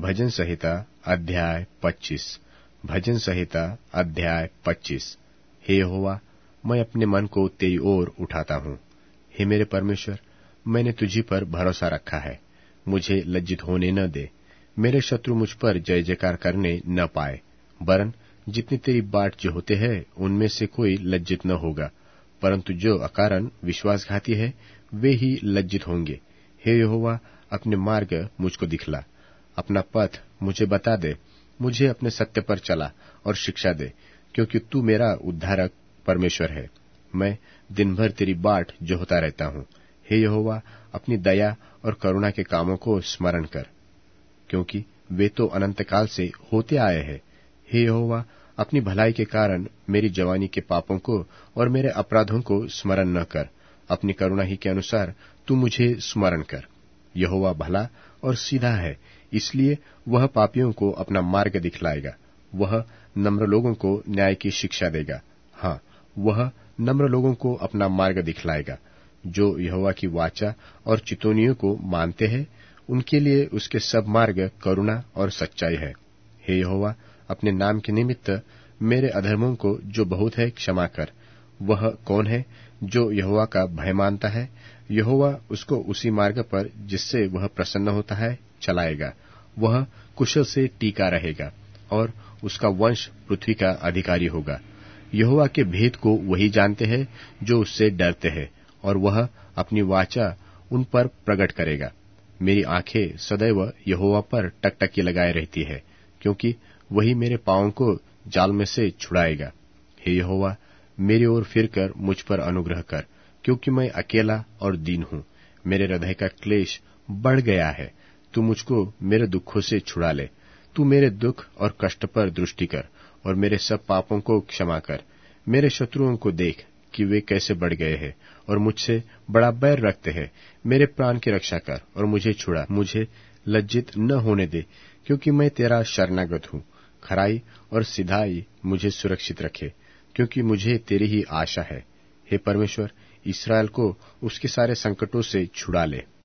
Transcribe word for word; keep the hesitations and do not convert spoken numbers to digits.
भजन संहिता अध्याय पच्चीस। भजन संहिता अध्याय पच्चीस। हे यहोवा, मैं अपने मन को तेरी ओर उठाता हूँ। हे मेरे परमेश्वर, मैंने तुझी पर भरोसा रखा है। मुझे लज्जित होने न दे, मेरे शत्रु मुझ पर जय जयकार करने न पाए। वरन जितनी तेरी बाट जो होते हैं, उनमें से कोई लज्जित न होगा, परंतु जो अकारण विश्वासघाती है, वे ही लज्जित होंगे। हे यहोवा, अपने मार्ग मुझको दिखला, अपना पथ मुझे बता दे। मुझे अपने सत्य पर चला और शिक्षा दे, क्योंकि तू मेरा उद्धारक परमेश्वर है। मैं दिन भर तेरी बाट जो होता रहता हूँ। हे यहोवा, अपनी दया और करुणा के कामों को स्मरण कर, क्योंकि वे तो अनंत काल से होते आए हैं। हे यहोवा, अपनी भलाई के कारण मेरी जवानी के पापों को और मेरे अपराधों को स्मरण न कर। अपनी करुणा ही के अनुसार तू मुझे स्मरण कर। यहोवा भला और सीधा है, इसलिए वह पापियों को अपना मार्ग दिखलाएगा। वह नम्र लोगों को न्याय की शिक्षा देगा। हाँ, वह नम्र लोगों को अपना मार्ग दिखलाएगा। जो यहोवा की वाचा और चितौनियों को मानते हैं, उनके लिए उसके सब मार्ग करुणा और सच्चाई है। हे यहोवा, अपने नाम के निमित्त मेरे अधर्मों को जो बहुत है क्षमा कर। वह कौन है जो यहोवा का भय मानता है? यहोवा उसको उसी मार्ग पर जिससे वह प्रसन्न होता है चलाएगा। वह कुशल से टीका रहेगा और उसका वंश पृथ्वी का अधिकारी होगा। यहोवा के भेद को वही जानते हैं जो उससे डरते हैं, और वह अपनी वाचा उन पर प्रकट करेगा। मेरी आंखें सदैव यहोवा पर टकटकी लगाए रहती है, क्योंकि वही मेरे पांवों को जाल में से छुड़ाएगा। हे यहोवा, मेरी ओर फिरकर मुझ पर अनुग्रह कर, क्योंकि मैं अकेला और दीन हूँ। मेरे हृदय का क्लेश बढ़ गया है। तू मुझको मेरे दुखों से छुड़ा ले। तू मेरे दुख और कष्ट पर दृष्टि कर और मेरे सब पापों को क्षमा कर। मेरे शत्रुओं को देख कि वे कैसे बढ़ गए हैं और मुझसे बड़ा बैर रखते हैं। मेरे प्राण की रक्षा कर और मुझे छुड़ा। मुझे लज्जित न होने दे, क्योंकि मैं तेरा शरणागत हूँ। खराई और सिधाई मुझे सुरक्षित रखे, क्योंकि मुझे तेरी ही आशा है। हे परमेश्वर, इस्राएल को उसके सारे संकटों से छुड़ा ले।